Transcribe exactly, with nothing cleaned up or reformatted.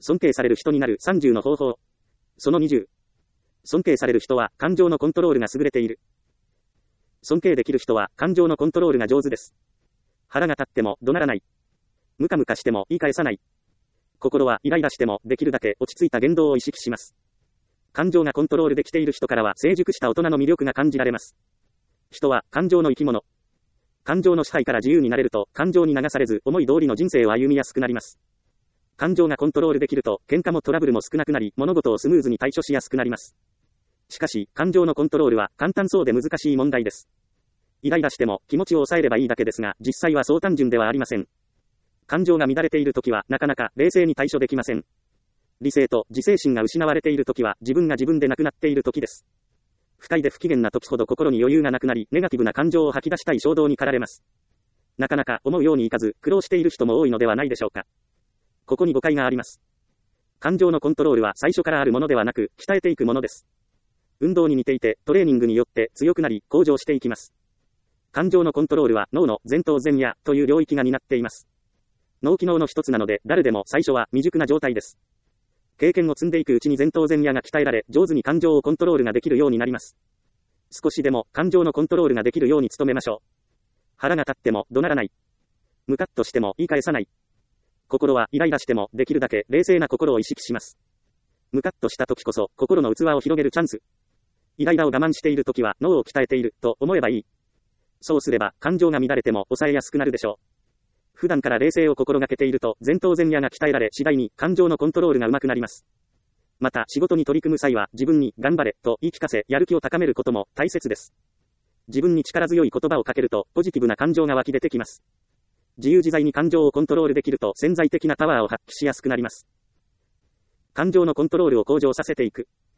尊敬される人になるさんじゅうの方法。そのにじゅう。尊敬される人は感情のコントロールが優れている。尊敬できる人は感情のコントロールが上手です。腹が立っても怒鳴らない。ムカムカしても言い返さない。心はイライラしてもできるだけ落ち着いた言動を意識します。感情がコントロールできている人からは成熟した大人の魅力が感じられます。人は感情の生き物。感情の支配から自由になれると感情に流されず思い通りの人生を歩みやすくなります。感情がコントロールできると喧嘩もトラブルも少なくなり物事をスムーズに対処しやすくなります。しかし感情のコントロールは簡単そうで難しい問題です。イライラしても気持ちを抑えればいいだけですが実際はそう単純ではありません。感情が乱れているときはなかなか冷静に対処できません。理性と自制心が失われているときは自分が自分でなくなっているときです。不快で不機嫌なときほど心に余裕がなくなりネガティブな感情を吐き出したい衝動に駆られます。なかなか思うようにいかず苦労している人も多いのではないでしょうか。ここに誤解があります。感情のコントロールは最初からあるものではなく鍛えていくものです。運動に似ていてトレーニングによって強くなり向上していきます。感情のコントロールは脳の前頭前野という領域が担っています。脳機能の一つなので誰でも最初は未熟な状態です。経験を積んでいくうちに前頭前野が鍛えられ上手に感情をコントロールができるようになります。少しでも感情のコントロールができるように努めましょう。腹が立っても怒鳴らない。ムカッとしても言い返さない。心はイライラしてもできるだけ冷静な心を意識します。ムカッとした時こそ心の器を広げるチャンス。イライラを我慢している時は脳を鍛えていると思えばいい。そうすれば感情が乱れても抑えやすくなるでしょう。普段から冷静を心がけていると前頭前野が鍛えられ次第に感情のコントロールが上手くなります。また仕事に取り組む際は自分に頑張れと言い聞かせやる気を高めることも大切です。自分に力強い言葉をかけるとポジティブな感情が湧き出てきます。自由自在に感情をコントロールできると潜在的なパワーを発揮しやすくなります。感情のコントロールを向上させていく。